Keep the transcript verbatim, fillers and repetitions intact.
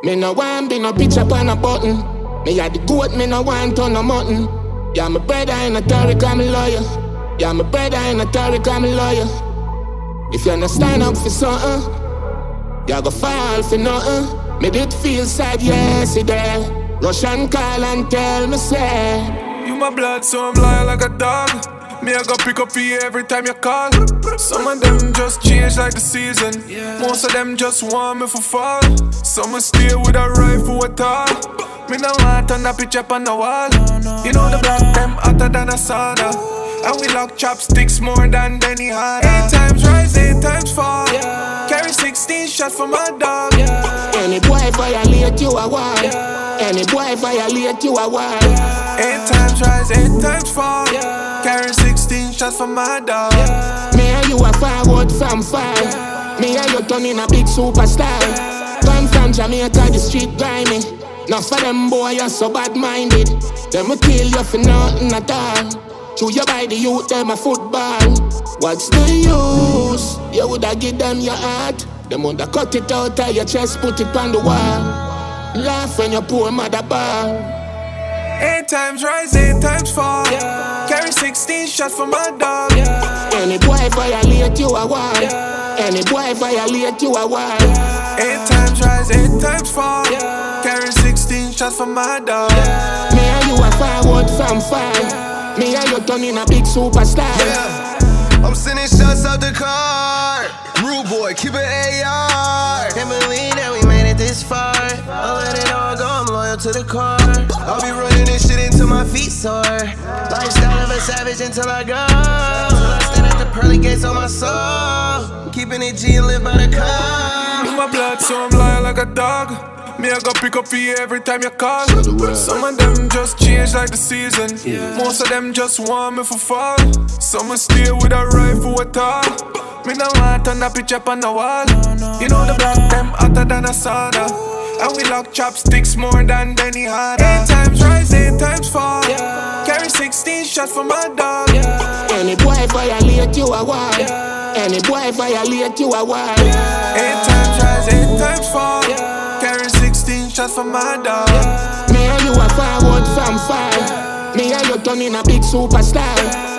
Me no want be no bitch up on a button. Me a the goat, me no want on a mutton. Yeah, my brother in a Tariq, I'm a lawyer. Yeah, my brother in a Tariq, I'm a lawyer. If you not stand up for something, you go fall for nothing. Me did feel sad yesterday. Rush and call and tell me say, you my blood, so I'm loyal like a dog. Me I go pick up for you every time you call. Some of them just change like the season. Most of them just want me for fall. Some will stay with a rifle at all. Me no want on that picture up on the wall. You know the black them hotter than a sauna. And we lock chopsticks more than Benny Hanna. Eight times rise, eight times fall. Carry sixteen shots for my dog. Any boy violate you a war. Any boy violate you a war. Eight times rise, eight times fall. Carry sixteen shots for my dog. Me and you a forward from far. Me and you turning a big superstar. Come from Jamaica, the street grimy. Now for them boy, you're so bad-minded. Them will kill you for nothing at all. Chew you by the youth, them a football. What's the use? You woulda give them your heart. Them woulda cut it out of your chest, put it on the wall. Laugh when your poor mother ball. Eight times rise, eight times fall. Carry sixteen shots for my dog. Any boy violate you a war. Any boy violate you a war. Eight times rise, eight times fall. Carry sixteen shots for my dog. Me and you a forward from far. Me and you turning a big superstar. Yeah, I'm sending shots out the car. Rude boy, keep it A R. Can't believe that we made it this far. I'll let it all go, I'm loyal to the core. I'll be running this shit until my feet sore. Lifestyle of a savage until I go. Till I stand at the pearly gates on my soul. Keeping it G and live by the code. In my blood, so I'm loyal like a dog. Me I go pick up for you every time you call. Some of them just change like the season. Most of them just want me for fall. Some will stay with a rifle at all. Me no want on that picture up on the wall. You know the black them hotter than a sauna. And we lock chopsticks more than Benny Hanna. Eight times rise, eight times fall. Carry sixteen shots for my dog. Any boy violate you a war. Any boy violate you a war. Eight times rise, eight times fall. Carry sixteen shots for my dog. Me and you a forward from far. Me and you turning a big superstar.